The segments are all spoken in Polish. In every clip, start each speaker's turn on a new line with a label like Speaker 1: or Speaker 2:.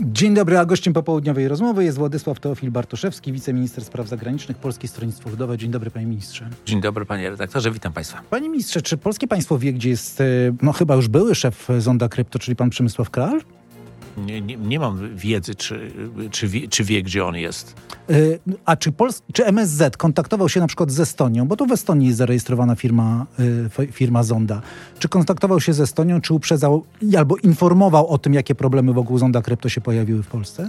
Speaker 1: Dzień dobry, a gościem popołudniowej rozmowy jest Władysław Teofil Bartoszewski, wiceminister spraw zagranicznych, Polskie Stronnictwo Ludowe. Dzień dobry, panie ministrze.
Speaker 2: Dzień dobry, panie redaktorze, witam państwa.
Speaker 1: Panie ministrze, czy polskie państwo wie, gdzie jest, chyba już były szef Zonda Krypto, czyli pan Przemysław Kral?
Speaker 2: Nie mam wiedzy, czy wie, gdzie on jest.
Speaker 1: A czy MSZ kontaktował się na przykład z Estonią, bo to w Estonii jest zarejestrowana firma Zonda. Czy kontaktował się z Estonią, czy uprzedzał albo informował o tym, jakie problemy wokół Zonda Krypto się pojawiły w Polsce?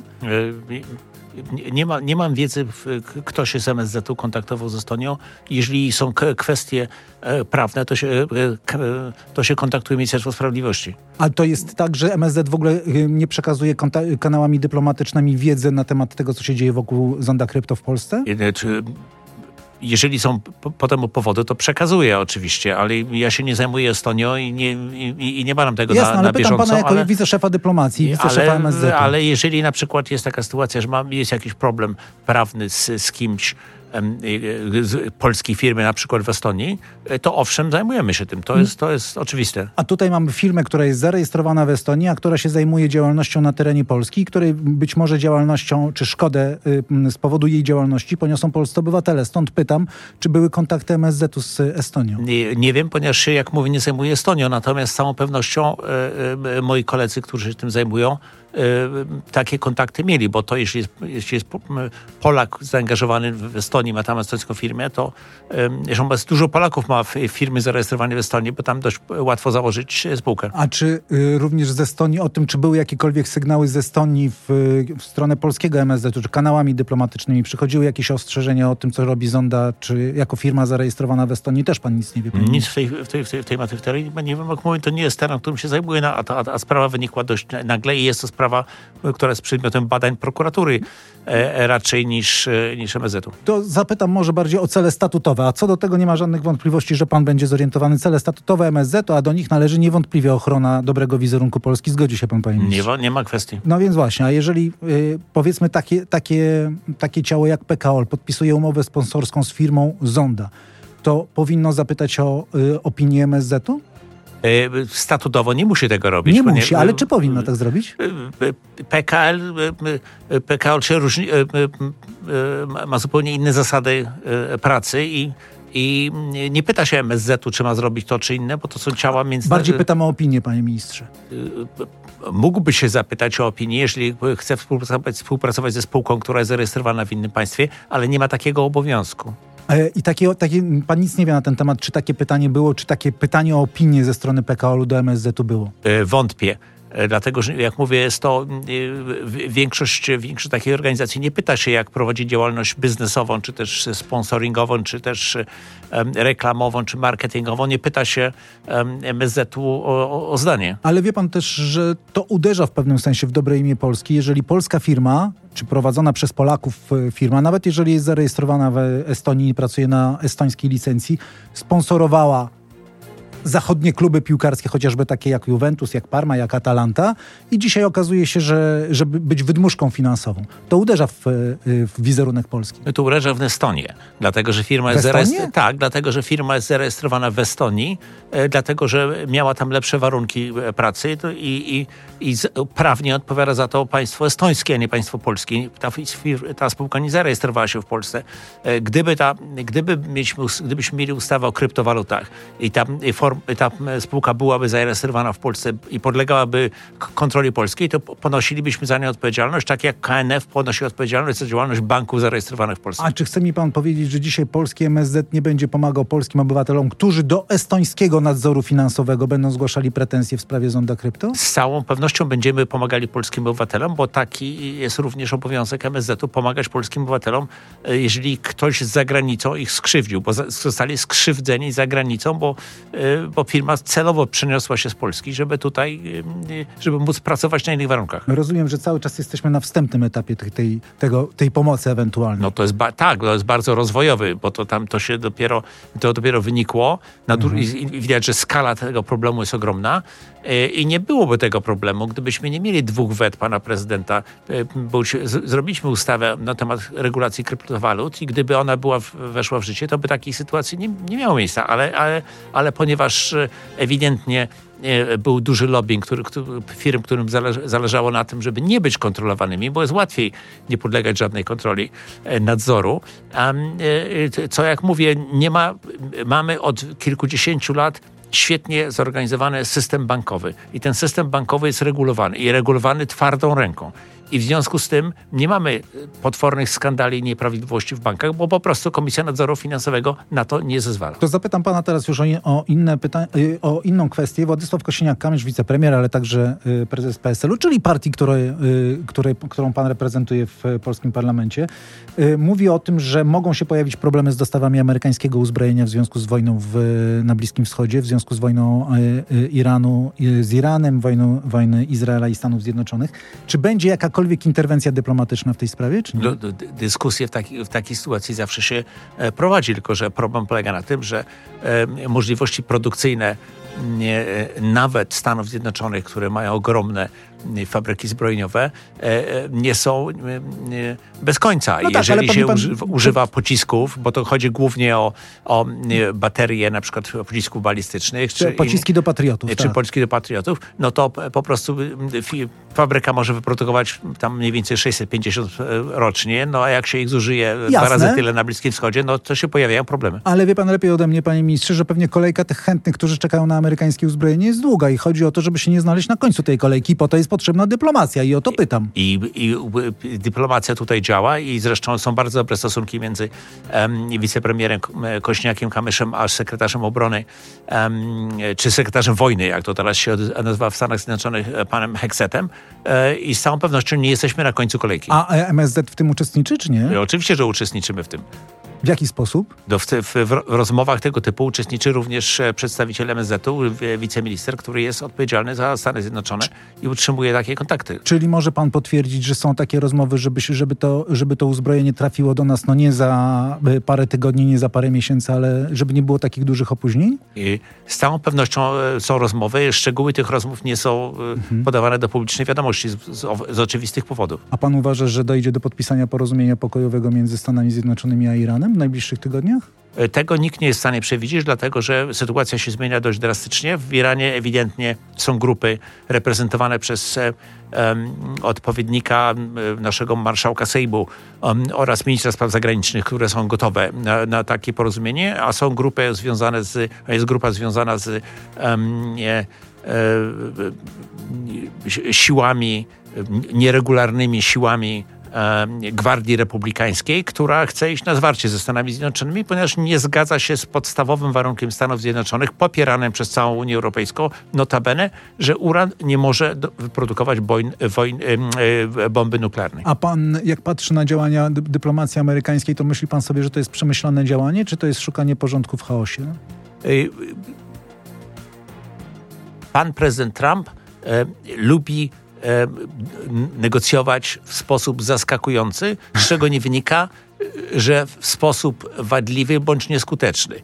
Speaker 2: Nie mam wiedzy, kto się z MSZ-u kontaktował z Estonią. Jeżeli są kwestie prawne, to się kontaktuje Ministerstwo Sprawiedliwości.
Speaker 1: A to jest tak, że MSZ w ogóle nie przekazuje kanałami dyplomatycznymi wiedzy na temat tego, co się dzieje wokół Zonda Krypto w Polsce?
Speaker 2: Jeżeli są potem powody, to przekazuję oczywiście, ale ja się nie zajmuję Estonią i nie badam tego
Speaker 1: Jasne,
Speaker 2: na bieżąco.
Speaker 1: Pytam pana jako wiceszefa dyplomacji, wiceszefa MSZ.
Speaker 2: Ale jeżeli na przykład jest taka sytuacja, że jest jakiś problem prawny z kimś, z polskiej firmy na przykład w Estonii, to owszem, zajmujemy się tym. To jest oczywiste.
Speaker 1: A tutaj mamy firmę, która jest zarejestrowana w Estonii, a która się zajmuje działalnością na terenie Polski, której być może działalnością, czy szkodę z powodu jej działalności poniosą polscy obywatele. Stąd pytam, czy były kontakty MSZ-u z Estonią?
Speaker 2: Nie wiem, ponieważ się, jak mówię, nie zajmuję Estonią, natomiast z całą pewnością moi koledzy, którzy się tym zajmują, takie kontakty mieli, bo to jeśli jest Polak zaangażowany w Estonii, ma tam estońską firmę, to zresztą dużo Polaków ma firmy zarejestrowane w Estonii, bo tam dość łatwo założyć spółkę.
Speaker 1: A czy również z Estonii o tym, czy były jakiekolwiek sygnały z Estonii w stronę polskiego MSZ-u, czy kanałami dyplomatycznymi przychodziły jakieś ostrzeżenia o tym, co robi Zonda, czy jako firma zarejestrowana w Estonii też pan nic nie wie?
Speaker 2: Nic w tej materii nie wiem, jak mówię, to nie jest teren, którym się zajmuję, a sprawa wynikła dość nagle i jest to sprawa, która jest przedmiotem badań prokuratury raczej niż MSZ-u.
Speaker 1: To zapytam może bardziej o cele statutowe, a co do tego nie ma żadnych wątpliwości, że pan będzie zorientowany. Cele statutowe MSZ-u, a do nich należy niewątpliwie ochrona dobrego wizerunku Polski. Zgodzi się pan, panie ministrze?
Speaker 2: Nie ma kwestii.
Speaker 1: No więc właśnie, a jeżeli powiedzmy takie ciało jak PKO podpisuje umowę sponsorską z firmą Zonda, to powinno zapytać o opinię MSZ-u?
Speaker 2: Statutowo nie musi tego robić.
Speaker 1: Nie musi, ale czy powinno tak zrobić?
Speaker 2: PKL się różni, ma zupełnie inne zasady pracy i nie pyta się MSZ-u, czy ma zrobić to, czy inne, bo to są ciała międzynarodowe.
Speaker 1: Bardziej pytam o opinię, panie ministrze.
Speaker 2: Mógłby się zapytać o opinię, jeżeli chce współpracować ze spółką, która jest zarejestrowana w innym państwie, ale nie ma takiego obowiązku.
Speaker 1: I pan nic nie wie na ten temat, czy takie pytanie było, czy takie pytanie o opinię ze strony PKO-u do MSZ-u było?
Speaker 2: Wątpię. Dlatego, że jak mówię, jest to większość takiej organizacji nie pyta się, jak prowadzi działalność biznesową, czy też sponsoringową, czy też reklamową, czy marketingową. Nie pyta się MSZ-u o zdanie.
Speaker 1: Ale wie pan też, że to uderza w pewnym sensie w dobre imię Polski, jeżeli polska firma, czy prowadzona przez Polaków firma, nawet jeżeli jest zarejestrowana w Estonii i pracuje na estońskiej licencji, sponsorowała zachodnie kluby piłkarskie, chociażby takie jak Juventus, jak Parma, jak Atalanta i dzisiaj okazuje się, żeby być wydmuszką finansową. To uderza w wizerunek Polski.
Speaker 2: To uderza w Estonię, dlatego że firma jest dlatego że firma jest zarejestrowana w Estonii, dlatego że miała tam lepsze warunki pracy i prawnie odpowiada za to państwo estońskie, a nie państwo polskie. Ta spółka nie zarejestrowała się w Polsce. Gdybyśmy mieli ustawę o kryptowalutach i ta spółka byłaby zarejestrowana w Polsce i podlegałaby kontroli polskiej, to ponosilibyśmy za nią odpowiedzialność, tak jak KNF ponosi odpowiedzialność za działalność banków zarejestrowanych w Polsce.
Speaker 1: A czy chce mi pan powiedzieć, że dzisiaj polski MSZ nie będzie pomagał polskim obywatelom, którzy do estońskiego nadzoru finansowego będą zgłaszali pretensje w sprawie Zonda Krypto?
Speaker 2: Z całą pewnością będziemy pomagali polskim obywatelom, bo taki jest również obowiązek MSZ-u pomagać polskim obywatelom, jeżeli ktoś za granicą ich skrzywdził, bo zostali skrzywdzeni za granicą, bo firma celowo przeniosła się z Polski, żeby móc pracować na innych warunkach.
Speaker 1: Rozumiem, że cały czas jesteśmy na wstępnym etapie tej pomocy ewentualnej.
Speaker 2: No to jest to jest bardzo rozwojowy, bo to dopiero wynikło. I widać, że skala tego problemu jest ogromna i nie byłoby tego problemu, gdybyśmy nie mieli 2 wet pana prezydenta. Zrobiliśmy ustawę na temat regulacji kryptowalut i gdyby ona weszła w życie, to by takiej sytuacji nie miało miejsca, ale ponieważ ponieważ ewidentnie był duży lobbying firm, którym zależało na tym, żeby nie być kontrolowanymi, bo jest łatwiej nie podlegać żadnej kontroli, nadzoru. Co jak mówię, mamy od kilkudziesięciu lat świetnie zorganizowany system bankowy. I ten system bankowy jest regulowany. I regulowany twardą ręką. I w związku z tym nie mamy potwornych skandali i nieprawidłowości w bankach, bo po prostu Komisja Nadzoru Finansowego na to nie zezwala.
Speaker 1: To zapytam pana teraz już o inne o inną kwestię. Władysław Kosiniak-Kamysz, wicepremier, ale także prezes PSL-u, czyli partii, którą pan reprezentuje w polskim parlamencie, mówi o tym, że mogą się pojawić problemy z dostawami amerykańskiego uzbrojenia w związku z wojną na Bliskim Wschodzie, w związku z wojną Iranu z Iranem, wojny Izraela i Stanów Zjednoczonych. Czy będzie jakakolwiek interwencja dyplomatyczna w tej sprawie, czy nie?
Speaker 2: Dyskusje w takiej sytuacji zawsze się prowadzi, tylko że problem polega na tym, że możliwości produkcyjne nawet Stanów Zjednoczonych, które mają ogromne fabryki zbrojeniowe, nie są bez końca. No tak, jeżeli się używa pocisków, bo to chodzi głównie o baterie na przykład pocisków balistycznych.
Speaker 1: Czy pociski do patriotów.
Speaker 2: Czy pociski do patriotów, no to po prostu fabryka może wyprodukować tam mniej więcej 650 rocznie, no a jak się ich zużyje 2 razy tyle na Bliskim Wschodzie, no to się pojawiają problemy.
Speaker 1: Ale wie pan lepiej ode mnie, panie ministrze, że pewnie kolejka tych chętnych, którzy czekają na amerykańskie uzbrojenie, jest długa i chodzi o to, żeby się nie znaleźć na końcu tej kolejki, po to jest potrzebna dyplomacja i o to pytam.
Speaker 2: I dyplomacja tutaj działa i zresztą są bardzo dobre stosunki między wicepremierem Kosiniakiem-Kamyszem a sekretarzem obrony, czy sekretarzem wojny, jak to teraz się nazywa w Stanach Zjednoczonych, panem Hexetem, i z całą pewnością nie jesteśmy na końcu kolejki.
Speaker 1: A MSZ w tym uczestniczy, czy nie?
Speaker 2: Oczywiście, że uczestniczymy w tym.
Speaker 1: W jaki sposób?
Speaker 2: W rozmowach tego typu uczestniczy również przedstawiciel MSZ-u, wiceminister, który jest odpowiedzialny za Stany Zjednoczone i utrzymuje takie kontakty.
Speaker 1: Czyli może pan potwierdzić, że są takie rozmowy, żeby to uzbrojenie trafiło do nas nie za parę tygodni, nie za parę miesięcy, ale żeby nie było takich dużych opóźnień?
Speaker 2: I z całą pewnością są rozmowy. Szczegóły tych rozmów nie są podawane do publicznej wiadomości z oczywistych powodów.
Speaker 1: A pan uważa, że dojdzie do podpisania porozumienia pokojowego między Stanami Zjednoczonymi a Iranem w najbliższych tygodniach?
Speaker 2: Tego nikt nie jest w stanie przewidzieć, dlatego że sytuacja się zmienia dość drastycznie. W Iranie ewidentnie są grupy reprezentowane przez odpowiednika naszego marszałka Sejmu oraz ministra spraw zagranicznych, które są gotowe na takie porozumienie, a są jest grupa związana z siłami, nieregularnymi siłami Gwardii Republikańskiej, która chce iść na zwarcie ze Stanami Zjednoczonymi, ponieważ nie zgadza się z podstawowym warunkiem Stanów Zjednoczonych, popieranym przez całą Unię Europejską, notabene, że uran nie może wyprodukować bomby nuklearnej.
Speaker 1: A pan, jak patrzy na działania dyplomacji amerykańskiej, to myśli pan sobie, że to jest przemyślane działanie, czy to jest szukanie porządku w chaosie?
Speaker 2: Pan prezydent Trump lubi negocjować w sposób zaskakujący, z czego nie wynika, że w sposób wadliwy bądź nieskuteczny.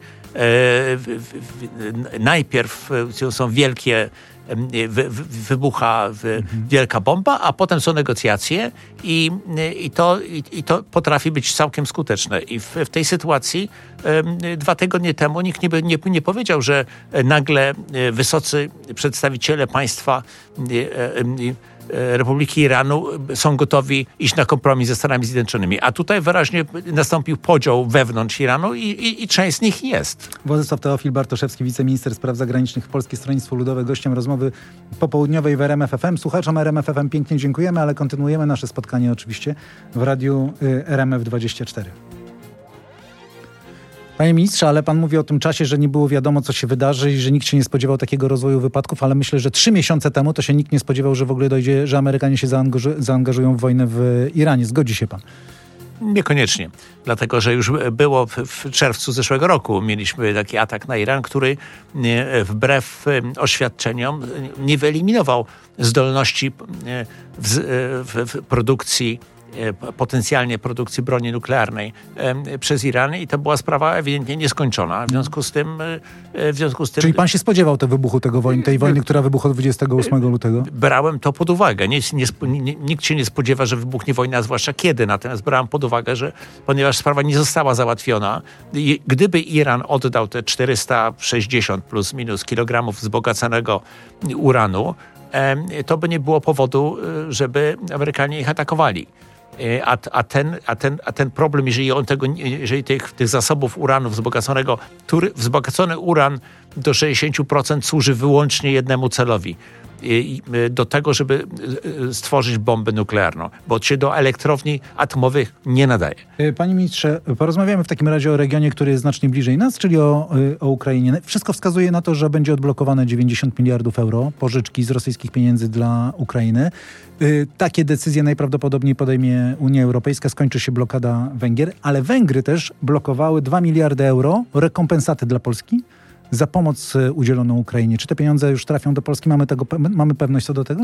Speaker 2: Najpierw są wielkie, wybucha wielka bomba, a potem są negocjacje i to potrafi być całkiem skuteczne. I w tej sytuacji 2 tygodnie temu nikt nie powiedział, że nagle wysocy przedstawiciele państwa Republiki Iranu są gotowi iść na kompromis ze Stanami Zjednoczonymi. A tutaj wyraźnie nastąpił podział wewnątrz Iranu i część z nich jest.
Speaker 1: Władysław Teofil Bartoszewski, wiceminister spraw zagranicznych, Polskie Stronnictwo Ludowe, gościem rozmowy popołudniowej w RMF FM. Słuchaczom RMF FM pięknie dziękujemy, ale kontynuujemy nasze spotkanie oczywiście w radiu RMF24. Panie ministrze, ale pan mówi o tym czasie, że nie było wiadomo, co się wydarzy i że nikt się nie spodziewał takiego rozwoju wypadków, ale myślę, że 3 miesiące temu to się nikt nie spodziewał, że w ogóle dojdzie, że Amerykanie się zaangażują w wojnę w Iranie. Zgodzi się pan?
Speaker 2: Niekoniecznie, dlatego że już było w czerwcu zeszłego roku. Mieliśmy taki atak na Iran, który wbrew oświadczeniom nie wyeliminował zdolności w produkcji potencjalnie produkcji broni nuklearnej przez Iran i to była sprawa ewidentnie nieskończona. W związku z tym...
Speaker 1: Czyli pan się spodziewał tej wojny, która wybuchła 28 lutego?
Speaker 2: Brałem to pod uwagę. Nikt się nie spodziewa, że wybuchnie wojna, a zwłaszcza kiedy. Natomiast brałem pod uwagę, że ponieważ sprawa nie została załatwiona, gdyby Iran oddał te 460 plus minus kilogramów wzbogaconego uranu, to by nie było powodu, żeby Amerykanie ich atakowali. A ten problem, jeżeli tych zasobów uranu wzbogaconego, wzbogacony uran do 60% służy wyłącznie jednemu celowi. Do tego, żeby stworzyć bombę nuklearną, bo się do elektrowni atomowych nie nadaje.
Speaker 1: Panie ministrze, porozmawiamy w takim razie o regionie, który jest znacznie bliżej nas, czyli o Ukrainie. Wszystko wskazuje na to, że będzie odblokowane 90 miliardów euro pożyczki z rosyjskich pieniędzy dla Ukrainy. Takie decyzje najprawdopodobniej podejmie Unia Europejska, skończy się blokada Węgier, ale Węgry też blokowały 2 miliardy euro rekompensaty dla Polski za pomoc udzieloną Ukrainie. Czy te pieniądze już trafią do Polski? Mamy pewność co do tego?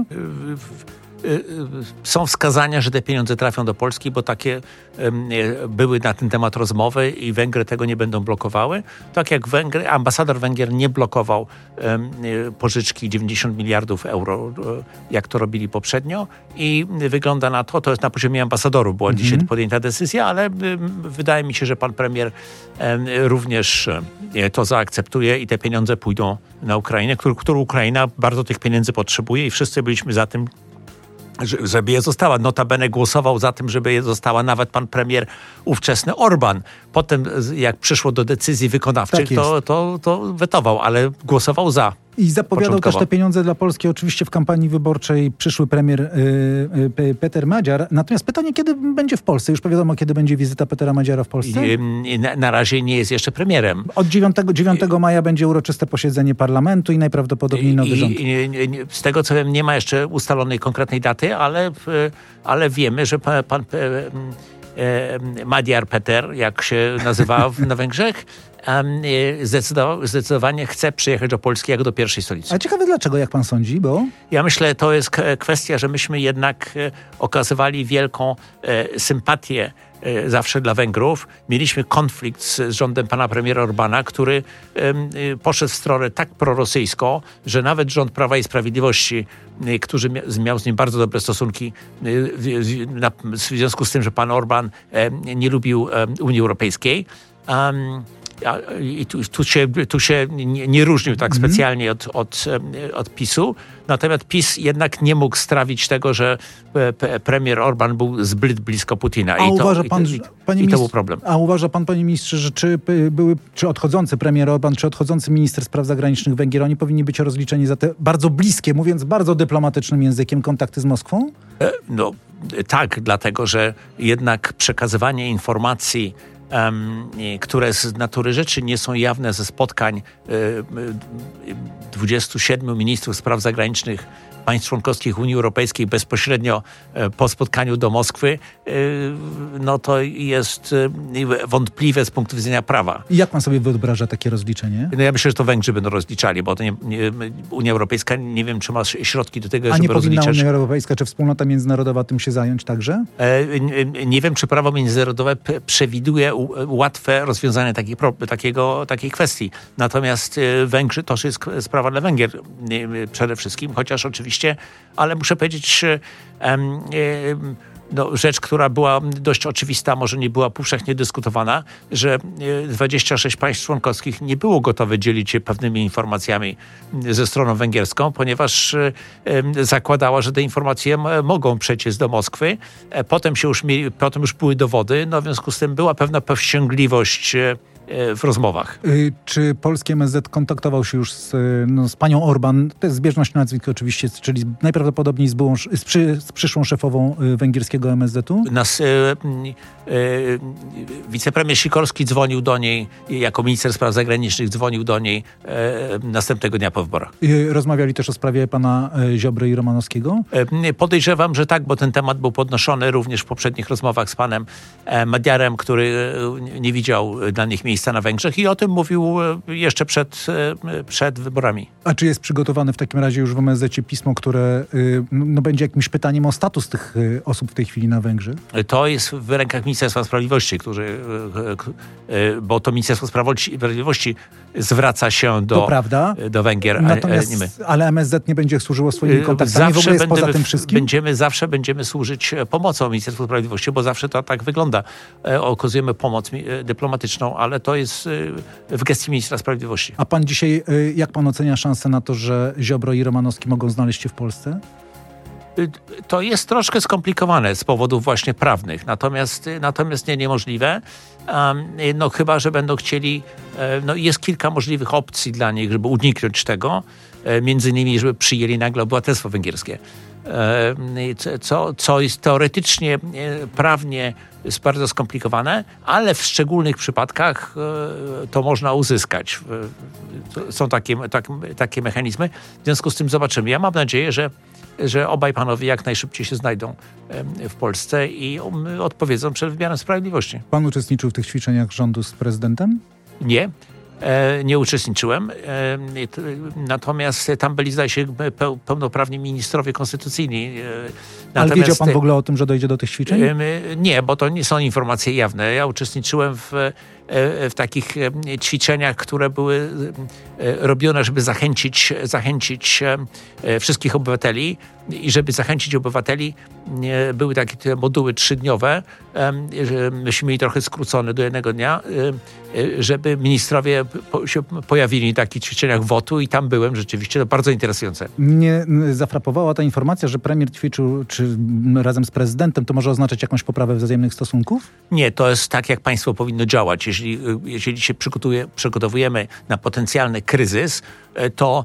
Speaker 2: Są wskazania, że te pieniądze trafią do Polski, bo takie były na ten temat rozmowy i Węgry tego nie będą blokowały. Tak jak ambasador Węgier nie blokował pożyczki 90 miliardów euro, jak to robili poprzednio i wygląda na to jest na poziomie ambasadorów była dzisiaj podjęta decyzja, ale wydaje mi się, że pan premier również to zaakceptuje i te pieniądze pójdą na Ukrainę, którą Ukraina bardzo tych pieniędzy potrzebuje i wszyscy byliśmy za tym, żeby je została. Notabene głosował za tym, żeby je została nawet pan premier ówczesny Orbán. Potem, jak przyszło do decyzji wykonawczych, to wetował, ale głosował za.
Speaker 1: I zapowiadał też te pieniądze dla Polski oczywiście w kampanii wyborczej przyszły premier Peter Madziar. Natomiast pytanie, kiedy będzie w Polsce? Już wiadomo, kiedy będzie wizyta Petera Madziara w Polsce?
Speaker 2: Na razie nie jest jeszcze premierem.
Speaker 1: Od 9 maja będzie uroczyste posiedzenie parlamentu i najprawdopodobniej nowy rząd.
Speaker 2: Z tego co wiem, nie ma jeszcze ustalonej konkretnej daty, ale wiemy, że pan Magyar Peter, jak się nazywa na Węgrzech, zdecydowanie chce przyjechać do Polski jako do pierwszej stolicy.
Speaker 1: A ciekawe dlaczego, jak pan sądzi, bo...
Speaker 2: Ja myślę, to jest kwestia, że myśmy jednak okazywali wielką sympatię zawsze dla Węgrów. Mieliśmy konflikt z rządem pana premiera Orbána, który poszedł w stronę tak prorosyjską, że nawet rząd Prawa i Sprawiedliwości, który miał z nim bardzo dobre stosunki w związku z tym, że pan Orbán nie lubił Unii Europejskiej, i tu się nie różnił tak specjalnie od PiS-u. Natomiast PiS jednak nie mógł strawić tego, że premier Orbán był zbyt blisko Putina. I to był problem.
Speaker 1: A uważa pan, panie ministrze, że czy odchodzący premier Orbán, czy odchodzący minister spraw zagranicznych Węgier, oni powinni być rozliczeni za te bardzo bliskie, mówiąc bardzo dyplomatycznym językiem, kontakty z Moskwą?
Speaker 2: No tak, dlatego że jednak przekazywanie informacji, które z natury rzeczy nie są jawne ze spotkań 27 ministrów spraw zagranicznych państw członkowskich Unii Europejskiej bezpośrednio po spotkaniu do Moskwy, no to jest wątpliwe z punktu widzenia prawa.
Speaker 1: I jak pan sobie wyobraża takie rozliczenie?
Speaker 2: No ja myślę, że to Węgrzy będą rozliczali, bo to Unia Europejska nie wiem, czy ma środki do tego, żeby rozliczać.
Speaker 1: A nie powinna Unia Europejska czy wspólnota międzynarodowa tym się zająć także?
Speaker 2: Nie wiem, czy prawo międzynarodowe przewiduje łatwe rozwiązanie takiej kwestii. Natomiast Węgrzy to jest sprawa dla Węgier przede wszystkim, chociaż oczywiście, ale muszę powiedzieć, rzecz, która była dość oczywista, może nie była powszechnie dyskutowana, że 26 państw członkowskich nie było gotowe dzielić się pewnymi informacjami ze stroną węgierską, ponieważ zakładała, że te informacje mogą przeciec do Moskwy. Potem już były dowody, w związku z tym była pewna powściągliwość w rozmowach.
Speaker 1: Czy polski MSZ kontaktował się już z panią Orbán? To jest zbieżność nazwisk oczywiście, czyli najprawdopodobniej z przyszłą szefową węgierskiego MSZ-u?
Speaker 2: Wicepremier Sikorski dzwonił do niej, jako minister spraw zagranicznych dzwonił do niej następnego dnia po wyborach.
Speaker 1: Rozmawiali też o sprawie pana Ziobry i Romanowskiego?
Speaker 2: Podejrzewam, że tak, bo ten temat był podnoszony również w poprzednich rozmowach z panem Magyarem, który nie widział dla nich miejsca miejsca na Węgrzech i o tym mówił jeszcze przed wyborami.
Speaker 1: A czy jest przygotowane w takim razie już w MSZ pismo, które będzie jakimś pytaniem o status tych osób w tej chwili na Węgrzech?
Speaker 2: To jest w rękach Ministerstwa Sprawiedliwości, bo to Ministerstwo Sprawiedliwości zwraca się do Węgier,
Speaker 1: natomiast,
Speaker 2: nie my.
Speaker 1: Ale MSZ nie będzie służyło swoimi kontaktami, w ogóle jest poza tym wszystkim?
Speaker 2: Zawsze będziemy służyć pomocą Ministerstwu Sprawiedliwości, bo zawsze to tak wygląda. Okazujemy pomoc dyplomatyczną, ale to jest w gestii Ministra Sprawiedliwości.
Speaker 1: A pan dzisiaj, jak pan ocenia szansę na to, że Ziobro i Romanowski mogą znaleźć się w Polsce?
Speaker 2: To jest troszkę skomplikowane z powodów właśnie prawnych, natomiast nie niemożliwe. No chyba, że będą chcieli, jest kilka możliwych opcji dla nich, żeby uniknąć tego, między innymi, żeby przyjęli nagle obywatelstwo węgierskie. Co jest teoretycznie, prawnie jest bardzo skomplikowane, ale w szczególnych przypadkach to można uzyskać. Są takie mechanizmy. W związku z tym zobaczymy. Ja mam nadzieję, że obaj panowie jak najszybciej się znajdą w Polsce i odpowiedzą przed wymiarem sprawiedliwości.
Speaker 1: Pan uczestniczył w tych ćwiczeniach rządu z prezydentem?
Speaker 2: Nie uczestniczyłem, natomiast tam byli, zdaje się, pełnoprawni ministrowie konstytucyjni.
Speaker 1: Ale wiedział pan w ogóle o tym, że dojdzie do tych ćwiczeń?
Speaker 2: Nie, bo to nie są informacje jawne. Ja uczestniczyłem w takich ćwiczeniach, które były robione, żeby zachęcić wszystkich obywateli i żeby zachęcić obywateli, były takie te moduły 3-dniowe, myśmy mieli trochę skrócone do 1 dnia, żeby ministrowie się pojawili w takich ćwiczeniach WOT-u i tam byłem rzeczywiście, to bardzo interesujące.
Speaker 1: Mnie zafrapowała ta informacja, że premier ćwiczył razem z prezydentem, to może oznaczać jakąś poprawę wzajemnych stosunków?
Speaker 2: Nie, to jest tak, jak państwo powinno działać. Jeżeli się przygotowujemy na potencjalny kryzys, to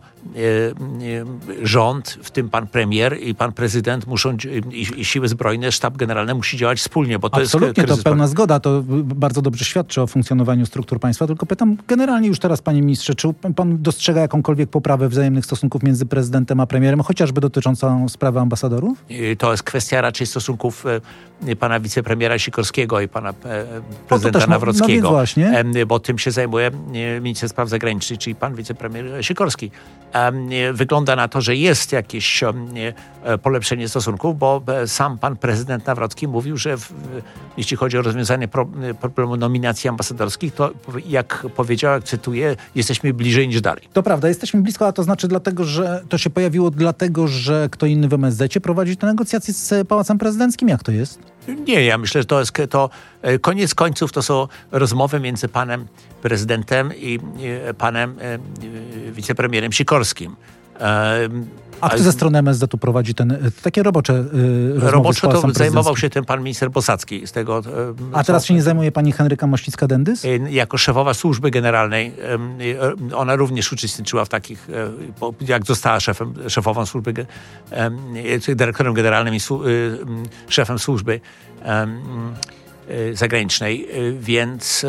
Speaker 2: rząd, w tym pan premier i pan prezydent muszą, i siły zbrojne, sztab generalny musi działać wspólnie, bo to
Speaker 1: absolutnie,
Speaker 2: jest kryzys.
Speaker 1: To pełna zgoda, to bardzo dobrze świadczy o funkcjonowaniu struktur państwa, tylko pytam generalnie już teraz, panie ministrze, czy pan dostrzega jakąkolwiek poprawę wzajemnych stosunków między prezydentem a premierem, chociażby dotyczącą sprawy ambasadorów?
Speaker 2: To jest kwestia raczej stosunków pana wicepremiera Sikorskiego i pana prezydenta Nawrockiego.
Speaker 1: No właśnie.
Speaker 2: Bo tym się zajmuje minister spraw zagranicznych, czyli pan wicepremier Sikorski. Wygląda na to, że jest jakieś polepszenie stosunków, bo sam pan prezydent Nawrocki mówił, że jeśli chodzi o rozwiązanie problemu nominacji ambasadorskich, to jak powiedział, jak cytuję, jesteśmy bliżej niż dalej.
Speaker 1: To prawda, jesteśmy blisko, a to znaczy dlatego, że to się pojawiło dlatego, że kto inny w MSZ prowadzi te negocjacje z Pałacem Prezydenckim? Jak to jest?
Speaker 2: Nie, ja myślę, że to koniec końców to są rozmowy między panem prezydentem i panem wicepremierem Sikorskim.
Speaker 1: A kto ze strony MSZ-u prowadzi takie robocze rozmowy
Speaker 2: Roboczo
Speaker 1: z
Speaker 2: to zajmował się tym pan minister Bosacki.
Speaker 1: A teraz się nie zajmuje pani Henryka Mościcka-Dendys?
Speaker 2: Jako szefowa służby generalnej. Ona również uczestniczyła w takich, jak została szefową służby, dyrektorem generalnym i szefem służby zagranicznej, więc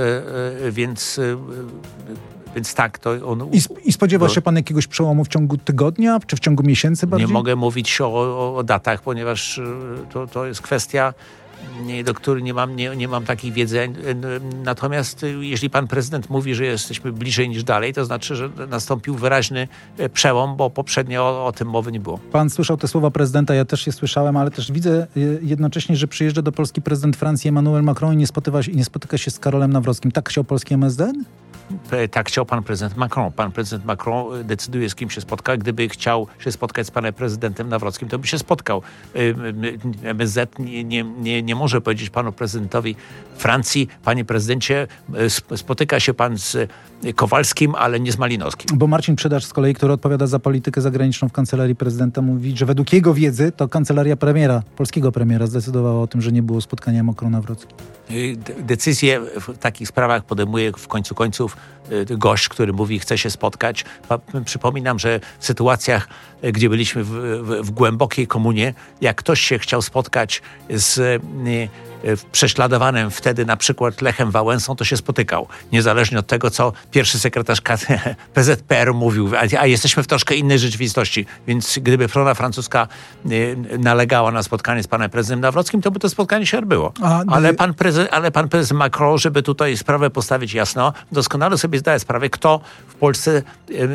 Speaker 2: tak, to on...
Speaker 1: I spodziewa się pan jakiegoś przełomu w ciągu tygodnia, czy w ciągu miesięcy bardziej?
Speaker 2: Nie mogę mówić o datach, ponieważ to jest kwestia, do której nie mam takiej wiedzy. Natomiast jeśli pan prezydent mówi, że jesteśmy bliżej niż dalej, to znaczy, że nastąpił wyraźny przełom, bo poprzednio o tym mowy nie było.
Speaker 1: Pan słyszał te słowa prezydenta, ja też je słyszałem, ale też widzę jednocześnie, że przyjeżdża do Polski prezydent Francji Emmanuel Macron i nie spotyka się z Karolem Nawrockim. Tak chciał polski MSZ?
Speaker 2: Tak chciał pan prezydent Macron. Pan prezydent Macron decyduje, z kim się spotka. Gdyby chciał się spotkać z panem prezydentem Nawrockim, to by się spotkał. MSZ nie może powiedzieć panu prezydentowi Francji: panie prezydencie, spotyka się pan z Kowalskim, ale nie z Malinowskim.
Speaker 1: Bo Marcin Przydarz z kolei, który odpowiada za politykę zagraniczną w kancelarii prezydenta, mówi, że według jego wiedzy to kancelaria polskiego premiera zdecydowała o tym, że nie było spotkania Macron-Nawrocki.
Speaker 2: Decyzje w takich sprawach podejmuje w końcu końców gość, który mówi, chce się spotkać. Przypominam, że w sytuacjach, gdzie byliśmy w głębokiej komunie, jak ktoś się chciał spotkać z prześladowanym wtedy na przykład Lechem Wałęsą, to się spotykał. Niezależnie od tego, co pierwszy sekretarz PZPR mówił, a jesteśmy w troszkę innej rzeczywistości, więc gdyby strona francuska nalegała na spotkanie z panem prezydentem Nawrockim, to by to spotkanie się odbyło. Ale pan prezydent Macron, żeby tutaj sprawę postawić jasno, doskonale sobie zdaje sprawę, kto w Polsce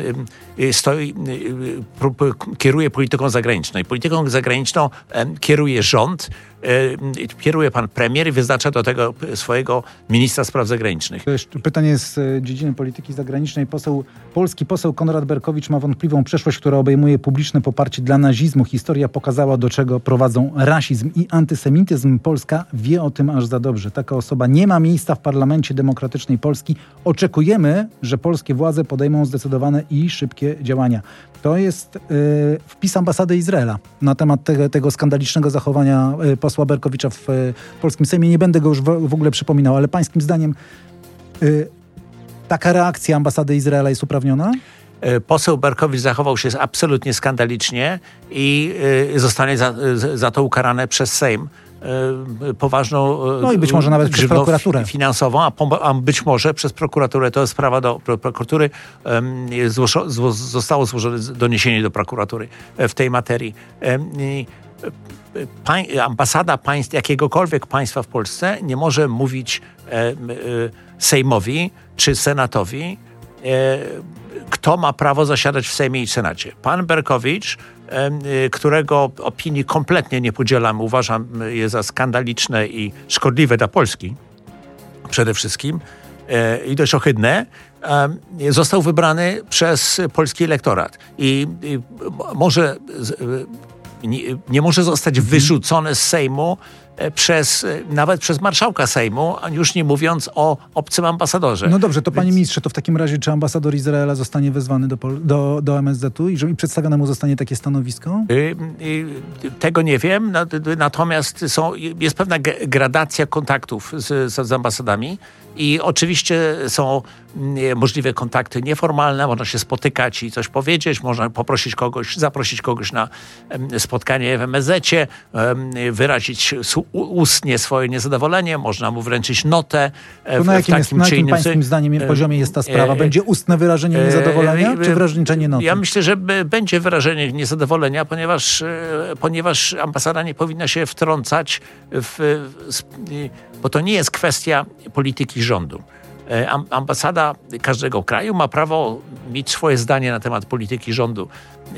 Speaker 2: kieruje polityką zagraniczną. I polityką zagraniczną kieruje rząd, kieruje pan premier i wyznacza do tego swojego ministra spraw zagranicznych.
Speaker 1: Pytanie z dziedziny polityki zagranicznej. Polski poseł Konrad Berkowicz ma wątpliwą przeszłość, która obejmuje publiczne poparcie dla nazizmu. Historia pokazała, do czego prowadzą rasizm i antysemityzm. Polska wie o tym aż za dobrze. Taka osoba nie ma miejsca w parlamencie demokratycznej Polski. Oczekujemy, że polskie władze podejmą zdecydowane i szybkie działania. To jest wpis ambasady Izraela na temat tego skandalicznego zachowania posła Berkowicza w polskim Sejmie. Nie będę go już w ogóle przypominał, ale pańskim zdaniem taka reakcja ambasady Izraela jest uprawniona?
Speaker 2: Poseł Berkowicz zachował się absolutnie skandalicznie i zostanie za to ukarany przez Sejm poważną
Speaker 1: i być może nawet przez prokuraturę
Speaker 2: finansową, a być może przez prokuraturę. To jest sprawa do prokuratury. Zostało złożone doniesienie do prokuratury w tej materii. Ambasada jakiegokolwiek państwa w Polsce nie może mówić Sejmowi czy Senatowi, kto ma prawo zasiadać w Sejmie i Senacie. Pan Berkowicz, którego opinii kompletnie nie podzielam, uważam je za skandaliczne i szkodliwe dla Polski przede wszystkim i dość ohydne, został wybrany przez polski elektorat i nie może zostać wyrzucony z Sejmu nawet przez marszałka Sejmu, a już nie mówiąc o obcym ambasadorze.
Speaker 1: No dobrze, to panie ministrze, to w takim razie czy ambasador Izraela zostanie wezwany do MSZ-u i przedstawione mu zostanie takie stanowisko?
Speaker 2: Tego nie wiem, natomiast jest pewna gradacja kontaktów z ambasadami i oczywiście są możliwe kontakty nieformalne, można się spotykać i coś powiedzieć, można zaprosić kogoś na spotkanie w MSZ-cie, wyrazić ustnie swoje niezadowolenie, można mu wręczyć notę
Speaker 1: na jakim pańskim zdaniem poziomie jest ta sprawa? Będzie ustne wyrażenie niezadowolenia, czy wręczenie noty?
Speaker 2: Ja myślę, że będzie wyrażenie niezadowolenia, ponieważ ambasada nie powinna się wtrącać bo to nie jest kwestia polityki rządu. Ambasada każdego kraju ma prawo mieć swoje zdanie na temat polityki rządu,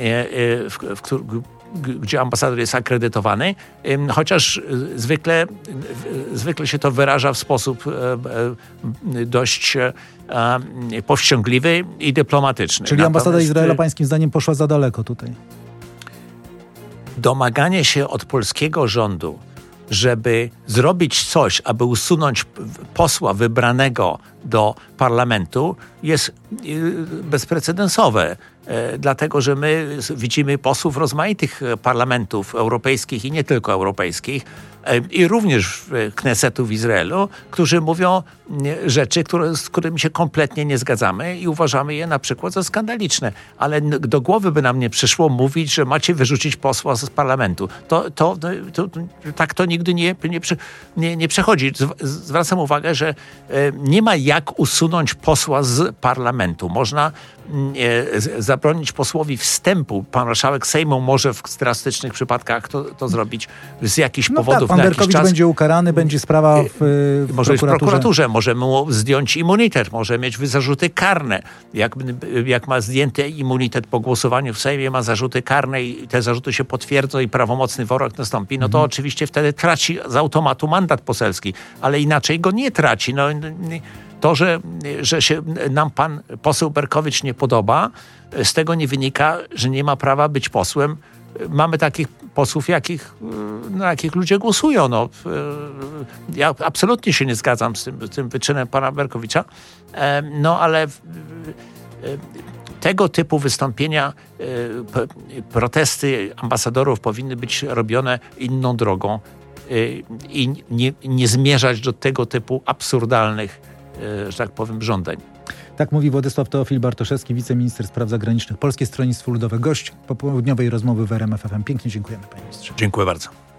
Speaker 2: gdzie ambasador jest akredytowany, chociaż zwykle się to wyraża w sposób dość powściągliwy i dyplomatyczny.
Speaker 1: Czyli ambasada Izraela pańskim zdaniem poszła za daleko tutaj?
Speaker 2: Domaganie się od polskiego rządu, żeby zrobić coś, aby usunąć posła wybranego do parlamentu, jest bezprecedensowe. Dlatego, że my widzimy posłów rozmaitych parlamentów europejskich i nie tylko europejskich i również Knesetu w Izraelu, którzy mówią rzeczy, z którymi się kompletnie nie zgadzamy i uważamy je na przykład za skandaliczne. Ale do głowy by nam nie przyszło mówić, że macie wyrzucić posła z parlamentu. Tak to nigdy nie przechodzi. Zwracam uwagę, że nie ma jak usunąć posła z parlamentu. Można zabronić posłowi wstępu. Pan marszałek Sejmu może w drastycznych przypadkach to zrobić z jakichś powodów
Speaker 1: pan
Speaker 2: na jakiś
Speaker 1: Berkowicz
Speaker 2: czas.
Speaker 1: będzie ukarany, będzie sprawa w
Speaker 2: może w prokuraturze. Może mu zdjąć immunitet, może mieć zarzuty karne. Jak ma zdjęty immunitet po głosowaniu w Sejmie, ma zarzuty karne i te zarzuty się potwierdzą i prawomocny wyrok nastąpi, no to oczywiście wtedy traci z automatu mandat poselski, ale inaczej go nie traci. To, że się nam pan poseł Berkowicz nie podoba, z tego nie wynika, że nie ma prawa być posłem. Mamy takich posłów, na jakich ludzie głosują. Ja absolutnie się nie zgadzam z tym wyczynem pana Berkowicza, ale tego typu wystąpienia, protesty ambasadorów powinny być robione inną drogą i nie zmierzać do tego typu absurdalnych, że tak powiem, żądań.
Speaker 1: Tak mówi Władysław Teofil Bartoszewski, wiceminister spraw zagranicznych, Polskie Stronnictwo Ludowe, gość popołudniowej rozmowy w RMF FM. Pięknie dziękujemy, panie ministrze.
Speaker 2: Dziękuję bardzo.